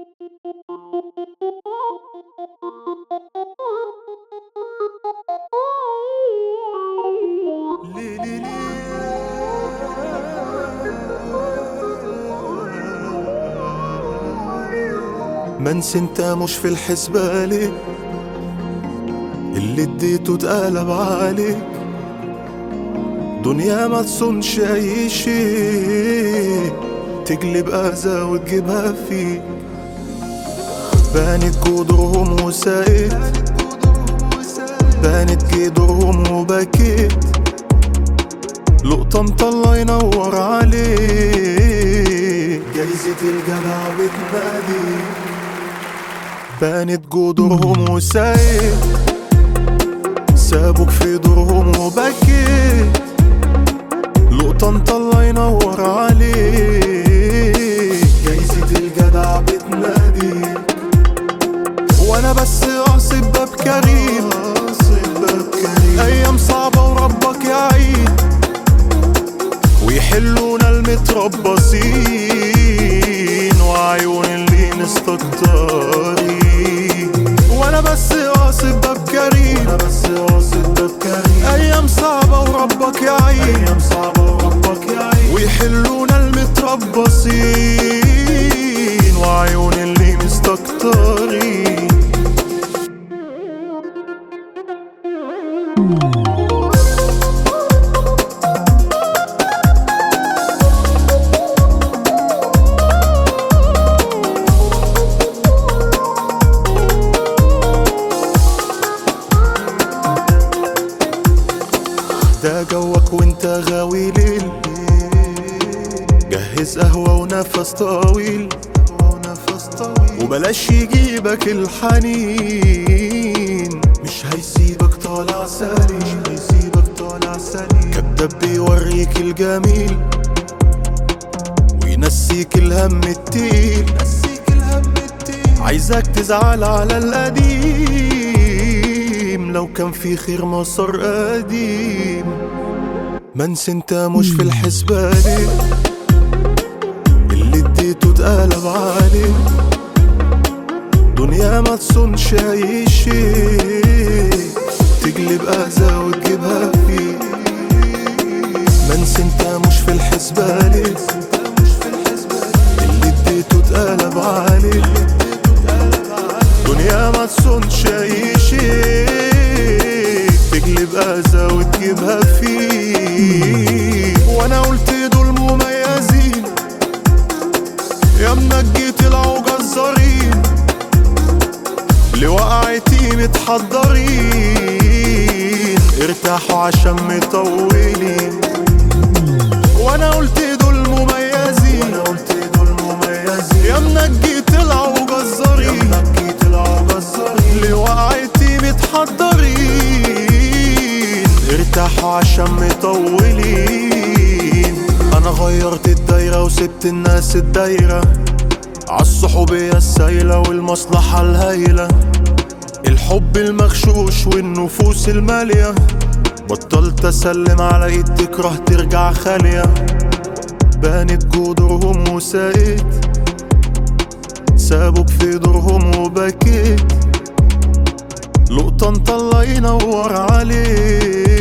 منسي انت مش في الحسبالي، اللي اديته اتقلب عليك. دنيا ما تصنش اي شي، تقلب اذى وتجيبها فيك. بانت جدرهم وسقيت، بانت جدرهم وبكيت. لقطة مطلع ينور عليك، جايزة الجدع بتنادي. بانت جدرهم وسقيت، سابوك في دورهم وبكيت. لقطة مطلع ينور عليك، جايزة الجدع بتنادي. وانا بس قاصد باب كريم، ايام صعبة وربك يعين، ويحلونا المتربصين وعيون اللي مستكترين. وانا بس قاصد باب كريم، ايام صعبة وربك يعين، ويحلونا المتربصين وعيون اللي مستكترين. ده جوك وانت غاوي ليل، جهز قهوة ونفس طويل، وبلاش يجيبك الحنين. مش هيسيبك طالع سليم، كداب بيوريك الجميل وينسيك الهم التقيل. عايزك تزعل على القديم، لو كان في خير مسار قديم. منسي انت مش في الحسبالي، اللي اديته اتقلب عليك. دنيا ما تصنش اي شي، تقلب اذى وتجيبها فيك. منسي انت مش في الحسبالي، اللي اديته اتقلب عليك. دنيا ما تصنش اي شي، تقلب اذى وتجيبها فيك. وانا قلت دول مميزين، يا منجي طلعوا جزارين، لوقعتي متحضرين، ارتاحوا عشان مطولين. وانا قلت دول مميزين، يا منجي طلعوا جزارين، لوقعتي متحضرين، ارتاحوا عشان مطولين. انا غيرت الدايرة وسبت الناس الدايرة، عالصحوبية السايلة والمصلحة الهايلة، الحب المغشوش والنفوس المالية. بطلت اسلم على ايد تكره ترجع خالية. بانت جدرهم وسقيت، سابوك في دورهم وبكيت. لقطة مطلع ينور عليك،